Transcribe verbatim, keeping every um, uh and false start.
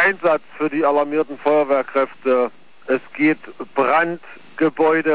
Einsatz für die alarmierten Feuerwehrkräfte. Es geht Brand, Gebäude